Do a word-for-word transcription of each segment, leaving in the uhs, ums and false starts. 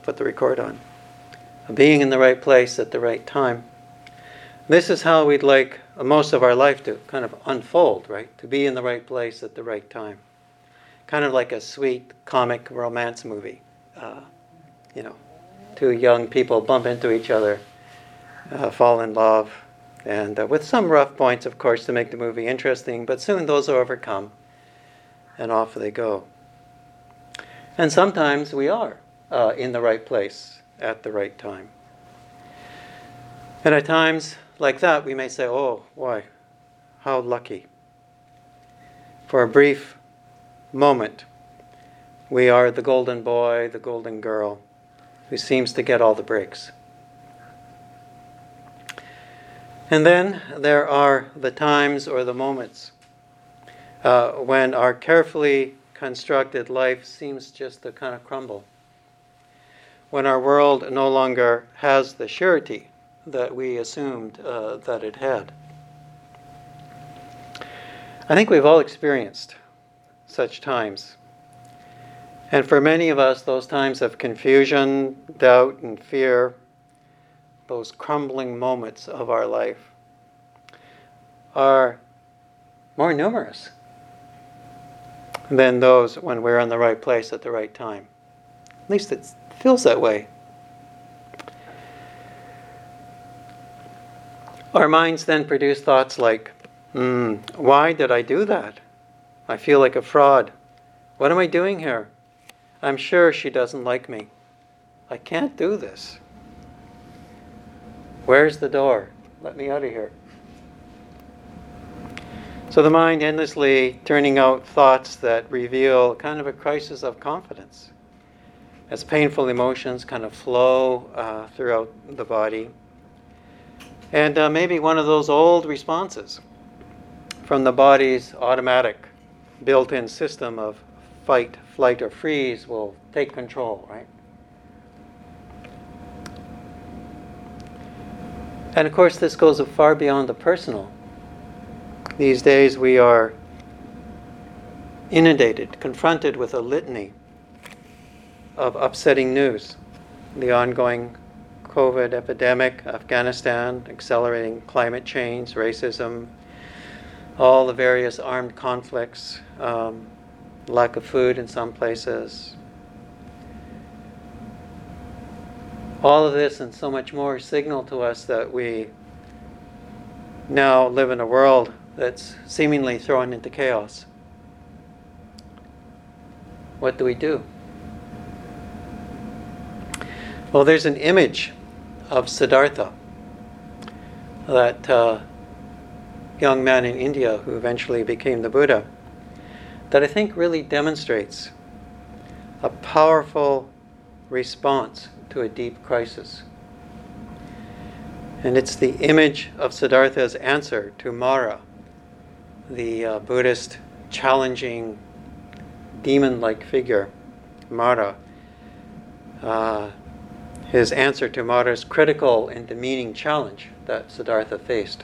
put the record on. Being in the right place at the right time. This is how we'd like most of our life to kind of unfold, right? To be in the right place at the right time. Kind of like a sweet comic romance movie. Uh, you know, two young people bump into each other, uh, fall in love, and uh, with some rough points, of course, to make the movie interesting, but soon those are overcome, and off they go. And sometimes we are uh, in the right place at the right time. And at times like that, we may say, oh, why, how lucky. For a brief moment, we are the golden boy, the golden girl, who seems to get all the breaks. And then there are the times or the moments uh, when our carefully constructed life seems just to kind of crumble. When our world no longer has the surety that we assumed uh, that it had. I think we've all experienced such times. And for many of us, those times of confusion, doubt, and fear, those crumbling moments of our life, are more numerous than those when we're in the right place at the right time. At least it feels that way. Our minds then produce thoughts like, mm, why did I do that? I feel like a fraud. What am I doing here? I'm sure she doesn't like me. I can't do this. Where's the door? Let me out of here. So the mind endlessly turning out thoughts that reveal kind of a crisis of confidence as painful emotions kind of flow uh, throughout the body. And uh, maybe one of those old responses from the body's automatic built-in system of fight, flight, or freeze will take control, right? And of course, this goes far beyond the personal. These days we are inundated, confronted with a litany of upsetting news. The ongoing COVID epidemic, Afghanistan, accelerating climate change, racism, all the various armed conflicts, um, lack of food in some places. All of this and so much more signal to us that we now live in a world that's seemingly thrown into chaos. What do we do? Well, there's an image of Siddhartha, that uh, young man in India who eventually became the Buddha, that I think really demonstrates a powerful response to a deep crisis. And it's the image of Siddhartha's answer to Mara, the uh, Buddhist challenging demon-like figure, Mara. Uh, his answer to Mara's critical and demeaning challenge that Siddhartha faced.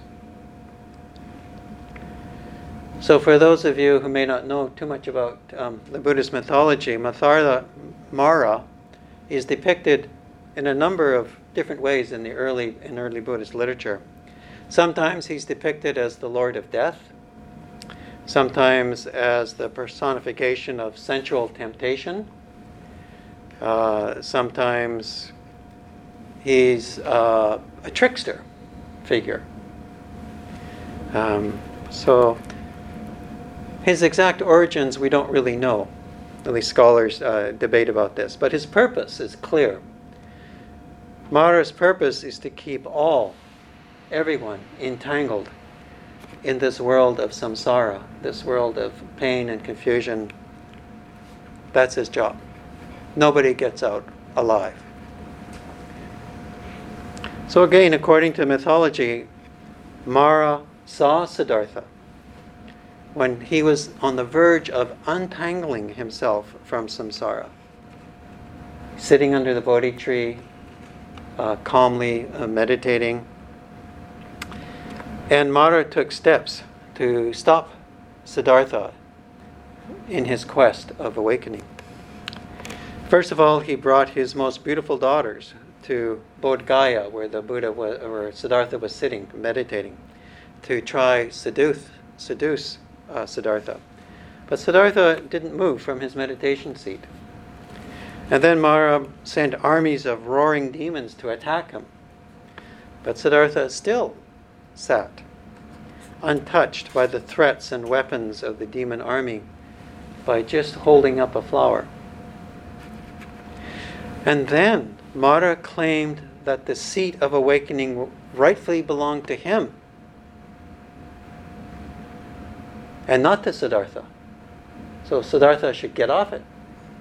So for those of you who may not know too much about um, the Buddhist mythology, Mathartha Mara is depicted in a number of different ways in the early in early Buddhist literature. Sometimes he's depicted as the Lord of Death, sometimes as the personification of sensual temptation, uh, sometimes he's uh, a trickster figure. Um, so his exact origins we don't really know. At least scholars uh, debate about this. But his purpose is clear. Mara's purpose is to keep all, everyone, entangled in this world of samsara, this world of pain and confusion. That's his job. Nobody gets out alive. So again, according to mythology, Mara saw Siddhartha when he was on the verge of untangling himself from samsara, sitting under the Bodhi tree, uh, calmly uh, meditating. And Mara took steps to stop Siddhartha in his quest of awakening. First of all, he brought his most beautiful daughters to Bodh Gaya, where the Buddha was, or Siddhartha was sitting, meditating, to try seduce, seduce uh, Siddhartha. But Siddhartha didn't move from his meditation seat. And then Mara sent armies of roaring demons to attack him. But Siddhartha still sat, untouched by the threats and weapons of the demon army, by just holding up a flower. And then Mara claimed that the seat of awakening rightfully belonged to him, and not to Siddhartha. So Siddhartha should get off it.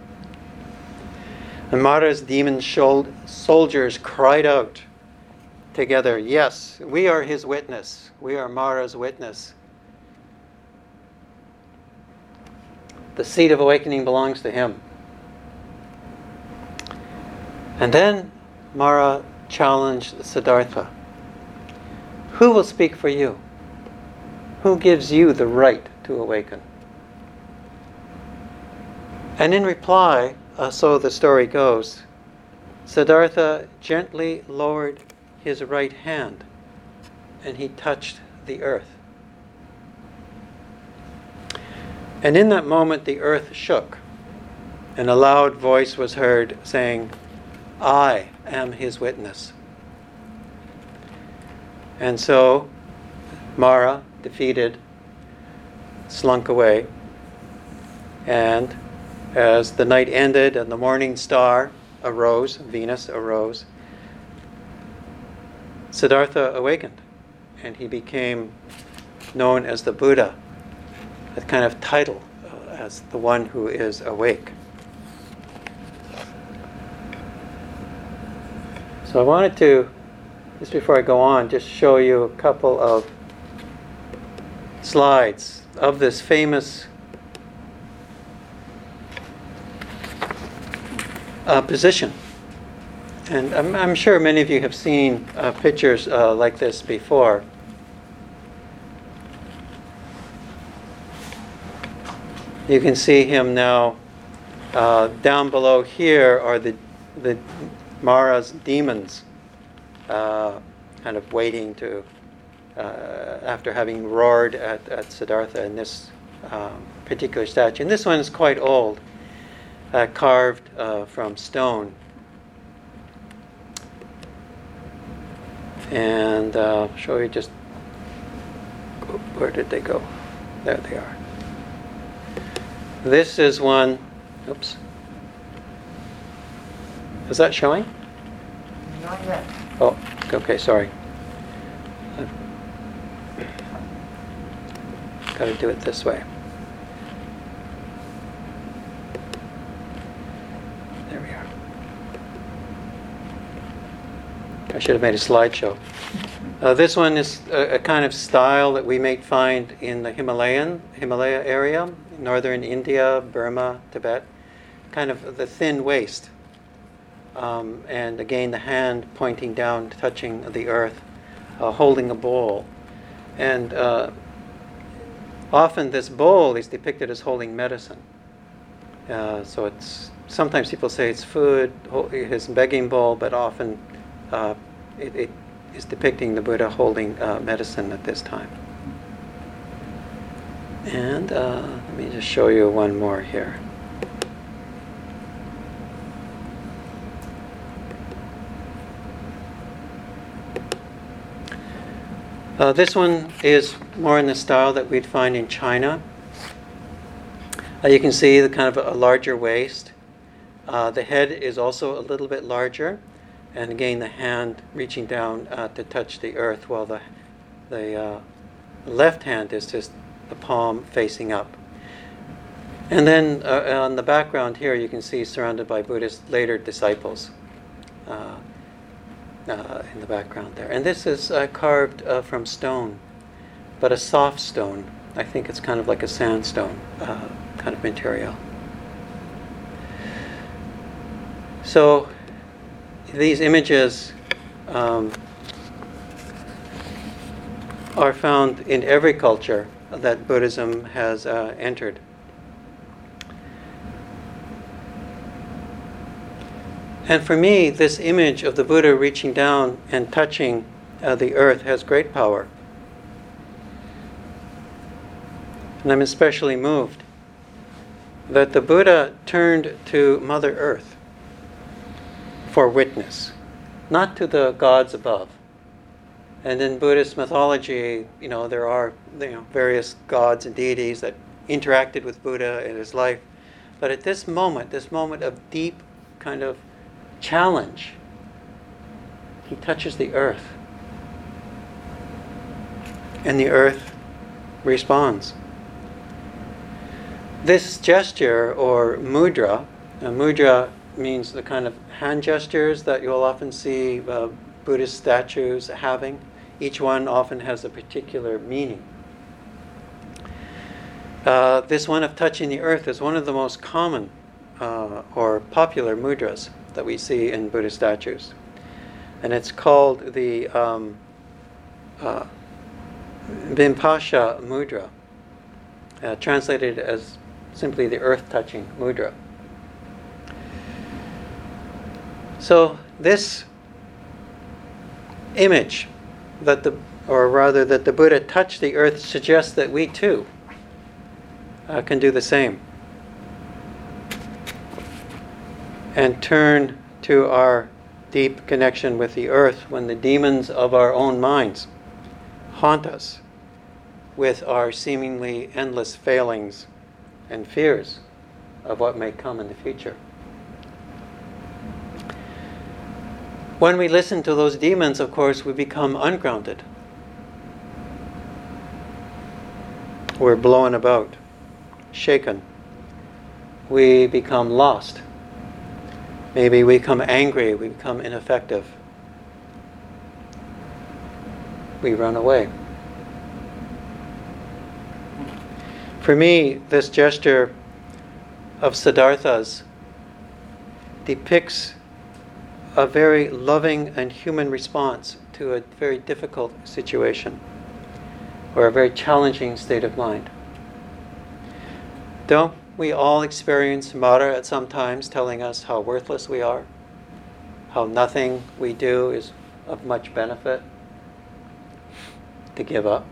And Mara's demon soldiers cried out together, "Yes, we are his witness. We are Mara's witness. The seat of awakening belongs to him." And then Mara challenged Siddhartha. "Who will speak for you? Who gives you the right to awaken?" And in reply, uh, so the story goes, Siddhartha gently lowered his right hand and he touched the earth. And in that moment the earth shook and a loud voice was heard saying, "I am his witness." And so Mara, defeated, slunk away. And as the night ended and the morning star arose, Venus arose, Siddhartha awakened and he became known as the Buddha, a kind of title uh, as the one who is awake. So I wanted to, just before I go on, just show you a couple of slides of this famous uh, position. And I'm, I'm sure many of you have seen uh, pictures uh, like this before. You can see him now. Uh, down below here are the the Mara's demons, uh, kind of waiting to, uh, after having roared at, at Siddhartha in this um, particular statue. And this one is quite old, uh, carved uh, from stone. And uh, I'll show you just, where did they go? There they are. This is one, oops. Is that showing? Not yet. Oh, okay, sorry. I've got to do it this way. There we are. I should have made a slideshow. Uh, this one is a, a kind of style that we may find in the Himalayan, Himalaya area, northern India, Burma, Tibet, kind of the thin waist. Um, and again, the hand pointing down, touching the earth, uh, holding a bowl. And uh, often this bowl is depicted as holding medicine. Uh, so it's sometimes people say it's food, his begging bowl, but often uh, it, it is depicting the Buddha holding uh, medicine at this time. And uh, let me just show you one more here. Uh, this one is more in the style that we'd find in China. Uh, you can see the kind of a larger waist. Uh, the head is also a little bit larger. And again, the hand reaching down uh, to touch the earth, while the, the uh, left hand is just the palm facing up. And then uh, on the background here, you can see surrounded by Buddha's later disciples. Uh, Uh, in the background there. And this is uh, carved uh, from stone, but a soft stone. I think it's kind of like a sandstone uh, kind of material. So these images um, are found in every culture that Buddhism has uh, entered. And for me, this image of the Buddha reaching down and touching uh, the earth has great power. And I'm especially moved that the Buddha turned to Mother Earth for witness, not to the gods above. And in Buddhist mythology, you know, there are you know, various gods and deities that interacted with Buddha in his life. But at this moment, this moment of deep kind of challenge, he touches the earth. And the earth responds. This gesture, or mudra, uh, mudra means the kind of hand gestures that you'll often see uh, Buddhist statues having. Each one often has a particular meaning. Uh, this one of touching the earth is one of the most common uh, or popular mudras that we see in Buddhist statues. And it's called the um, uh, Vimpasha mudra, uh, translated as simply the earth-touching mudra. So this image that the, or rather that the Buddha touched the earth suggests that we too uh, can do the same and turn to our deep connection with the earth when the demons of our own minds haunt us with our seemingly endless failings and fears of what may come in the future. When we listen to those demons, of course, we become ungrounded. We're blown about, shaken. We become lost. Maybe we become angry, we become ineffective. We run away. For me, this gesture of Siddhartha's depicts a very loving and human response to a very difficult situation or a very challenging state of mind. Don't we all experience Mara at some times telling us how worthless we are, how nothing we do is of much benefit, to give up?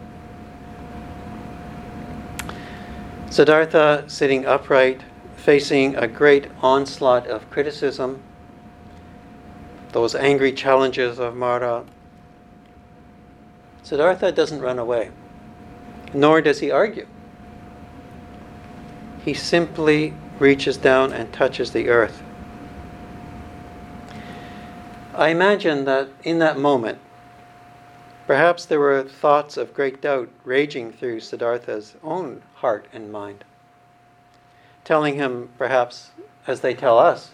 Siddhartha, sitting upright, facing a great onslaught of criticism, those angry challenges of Mara, Siddhartha doesn't run away, nor does he argue. He simply reaches down and touches the earth. I imagine that in that moment, perhaps there were thoughts of great doubt raging through Siddhartha's own heart and mind, telling him, perhaps, as they tell us,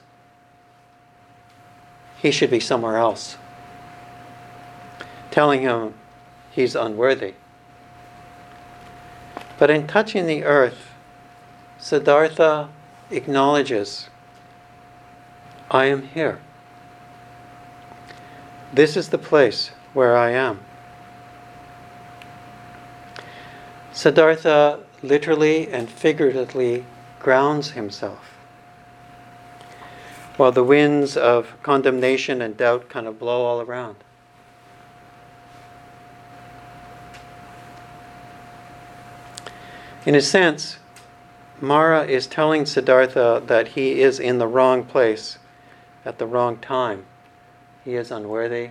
he should be somewhere else, telling him he's unworthy. But in touching the earth, Siddhartha acknowledges, I am here. This is the place where I am. Siddhartha literally and figuratively grounds himself, while the winds of condemnation and doubt kind of blow all around. In a sense, Mara is telling Siddhartha that he is in the wrong place at the wrong time. He is unworthy.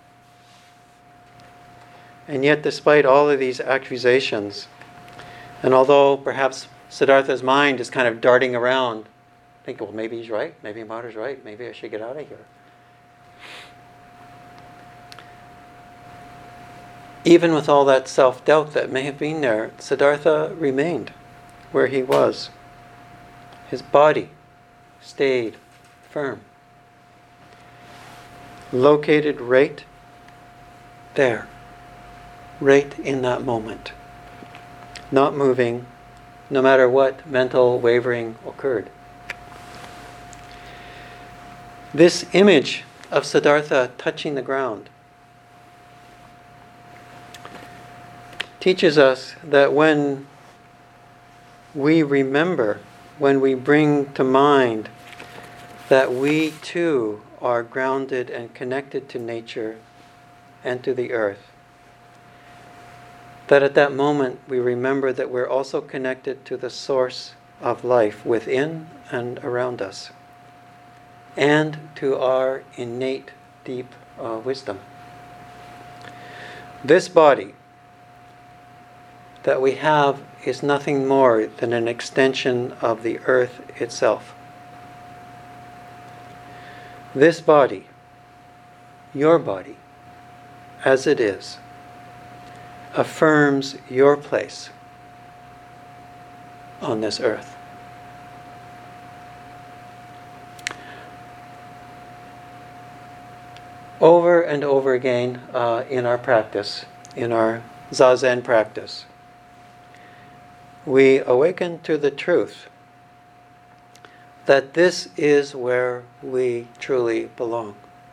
And yet, despite all of these accusations, and although perhaps Siddhartha's mind is kind of darting around, thinking, well, maybe he's right, maybe Mara's right, maybe I should get out of here. Even with all that self-doubt that may have been there, Siddhartha remained where he was. His body stayed firm, located right there, right in that moment, not moving, no matter what mental wavering occurred. This image of Siddhartha touching the ground teaches us that when we remember, when we bring to mind that we too are grounded and connected to nature and to the earth. That at that moment we remember that we're also connected to the source of life within and around us, and to our innate deep uh, wisdom. This body that we have is nothing more than an extension of the earth itself. This body, your body, as it is, affirms your place on this earth. Over and over again uh, in our practice, in our Zazen practice, we awaken to the truth that this is where we truly belong.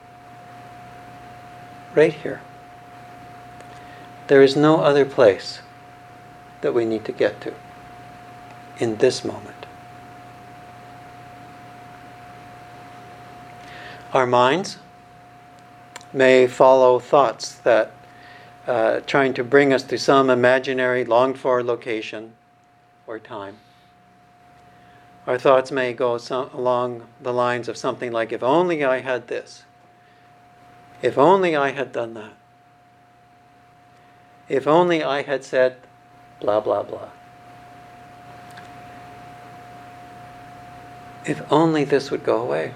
Right here. There is no other place that we need to get to in this moment. Our minds may follow thoughts that uh, trying to bring us to some imaginary longed-for location or time. Our thoughts may go some, along the lines of something like, if only I had this, if only I had done that, if only I had said blah, blah, blah. If only this would go away.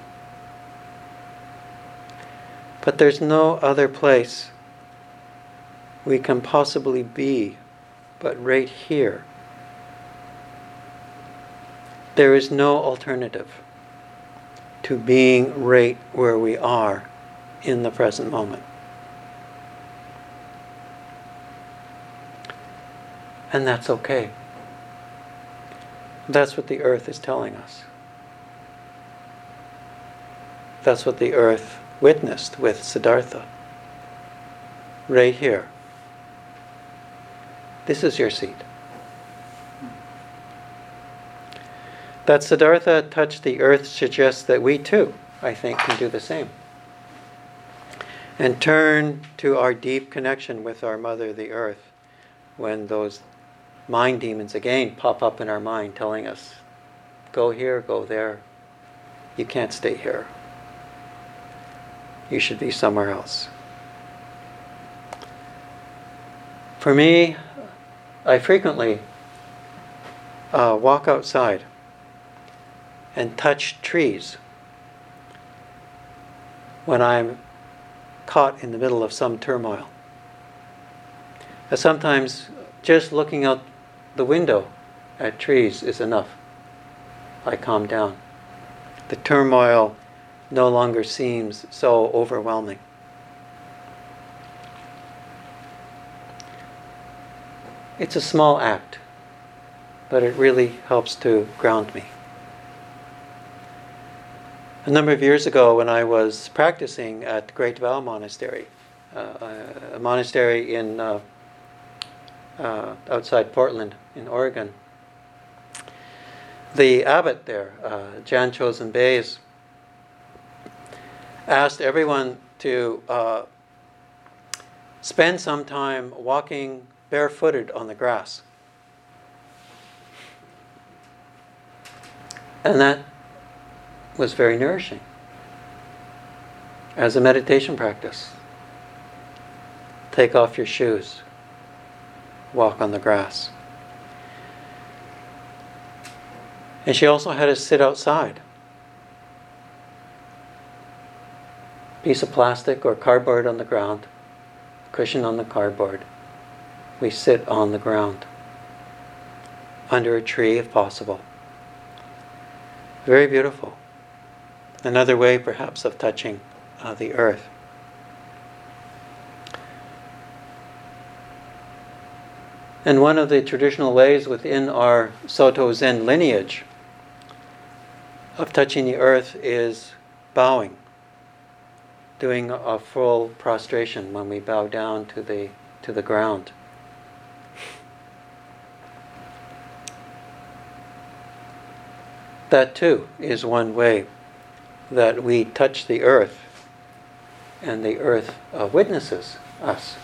But there's no other place we can possibly be but right here. There is no alternative to being right where we are in the present moment. And that's okay. That's what the earth is telling us. That's what the earth witnessed with Siddhartha. Right here. This is your seat. That Siddhartha touched the earth suggests that we too, I think, can do the same. And turn to our deep connection with our mother, the earth, when those mind demons again pop up in our mind telling us, go here, go there. You can't stay here. You should be somewhere else. For me, I frequently uh, walk outside and touch trees when I'm caught in the middle of some turmoil. And sometimes just looking out the window at trees is enough. I calm down. The turmoil no longer seems so overwhelming. It's a small act, but it really helps to ground me. A number of years ago, when I was practicing at Great Vow Monastery, uh, a monastery in uh, uh, outside Portland in Oregon, the abbot there, uh, Jan Chosen Bays, asked everyone to uh, spend some time walking barefooted on the grass. And that was very nourishing as a meditation practice. Take off your shoes, walk on the grass. And she also had us sit outside. Piece of plastic or cardboard on the ground, cushion on the cardboard. We sit on the ground, under a tree if possible. Very beautiful. Another way perhaps of touching uh, the earth. And one of the traditional ways within our Soto Zen lineage of touching the earth is bowing. Doing a full prostration when we bow down to the to the ground. That too is one way that we touch the earth and the earth uh, witnesses us.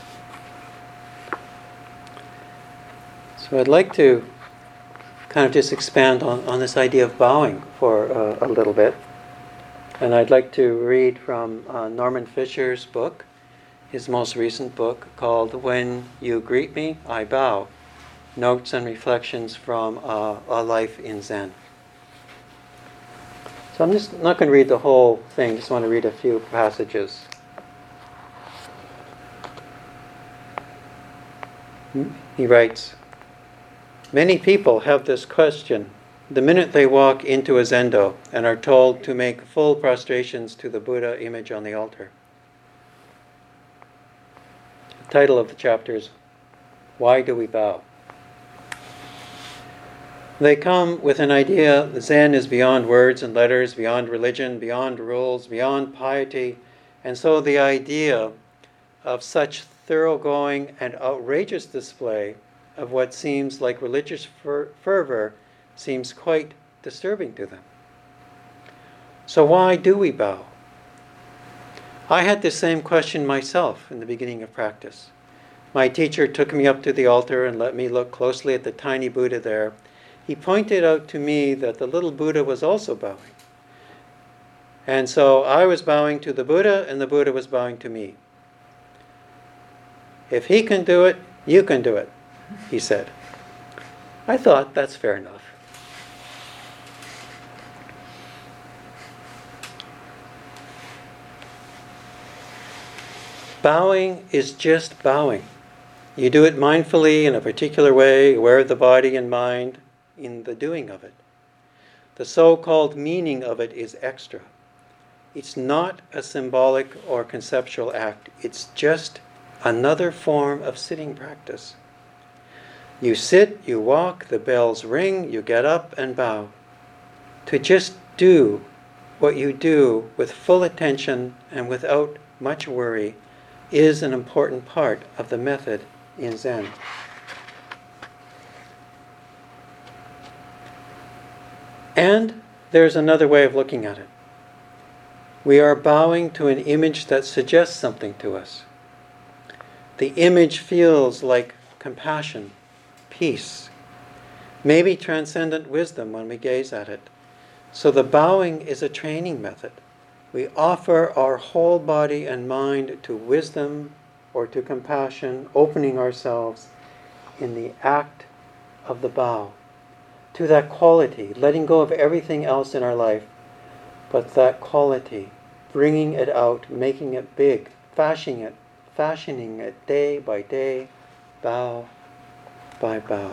So I'd like to kind of just expand on, on this idea of bowing for uh, a little bit. And I'd like to read from uh, Norman Fischer's book, his most recent book called When You Greet Me, I Bow, Notes and Reflections from uh, a Life in Zen. So I'm just not going to read the whole thing, just want to read a few passages. He writes, "Many people have this question the minute they walk into a zendo and are told to make full prostrations to the Buddha image on the altar." The title of the chapter is, "Why Do We Bow?" They come with an idea that Zen is beyond words and letters, beyond religion, beyond rules, beyond piety, and so the idea of such thoroughgoing and outrageous display of what seems like religious fer- fervor seems quite disturbing to them. So why do we bow? I had the same question myself in the beginning of practice. My teacher took me up to the altar and let me look closely at the tiny Buddha there. He pointed out to me that the little Buddha was also bowing. And so I was bowing to the Buddha and the Buddha was bowing to me. "If he can do it, you can do it," he said. I thought, that's fair enough. Bowing is just bowing. You do it mindfully in a particular way, aware of the body and mind in the doing of it. The so-called meaning of it is extra. It's not a symbolic or conceptual act. It's just another form of sitting practice. You sit, you walk, the bells ring, you get up and bow. To just do what you do with full attention and without much worry is an important part of the method in Zen. And there's another way of looking at it. We are bowing to an image that suggests something to us. The image feels like compassion, peace, maybe transcendent wisdom when we gaze at it. So the bowing is a training method. We offer our whole body and mind to wisdom or to compassion, opening ourselves in the act of the bow, to that quality, letting go of everything else in our life, but that quality, bringing it out, making it big, fashioning it, fashioning it day by day, bow by bow.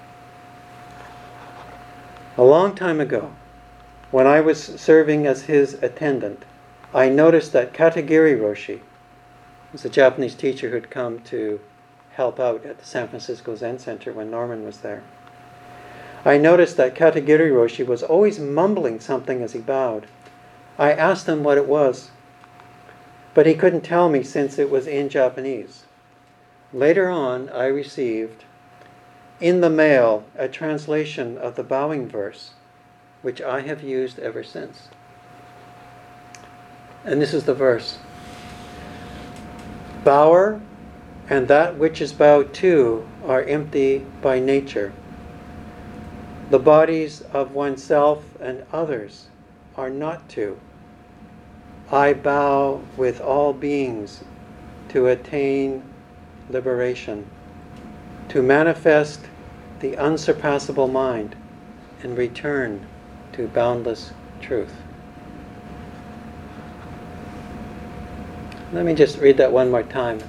A long time ago, when I was serving as his attendant, I noticed that Katagiri Roshi was a Japanese teacher who'd come to help out at the San Francisco Zen Center when Norman was there. I noticed that Katagiri Roshi was always mumbling something as he bowed. I asked him what it was, but he couldn't tell me since it was in Japanese. Later on, I received in the mail a translation of the bowing verse, which I have used ever since. And this is the verse. "Bower and that which is bowed to are empty by nature. The bodies of oneself and others are not to. I bow with all beings to attain liberation, to manifest the unsurpassable mind and return to boundless truth." Let me just read that one more time.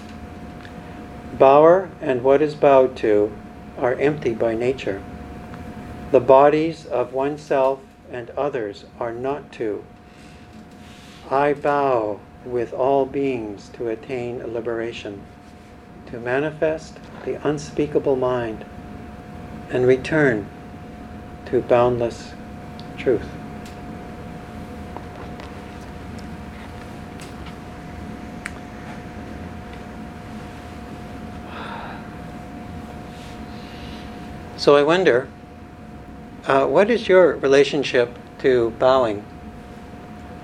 "Bower and what is bowed to are empty by nature. The bodies of oneself and others are not to. I bow with all beings to attain liberation, to manifest the unspeakable mind, and return to boundless truth." So I wonder, uh, what is your relationship to bowing?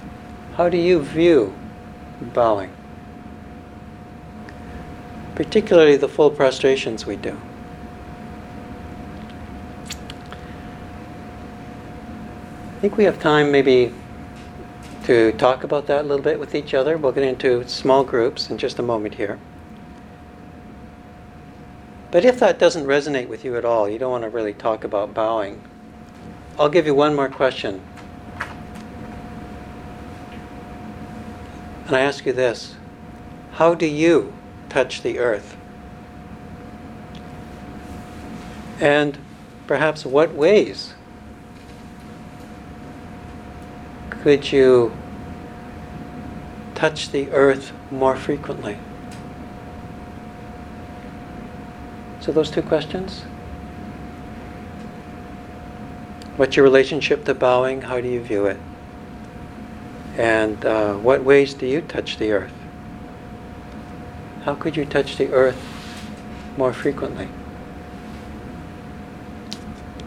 How do you view bowing? Particularly the full prostrations we do. I think we have time maybe to talk about that a little bit with each other. We'll get into small groups in just a moment here. But if that doesn't resonate with you at all, you don't want to really talk about bowing, I'll give you one more question. And I ask you this: how do you touch the earth? And perhaps what ways could you touch the earth more frequently? So those two questions. What's your relationship to bowing? How do you view it? And uh, what ways do you touch the earth? How could you touch the earth more frequently?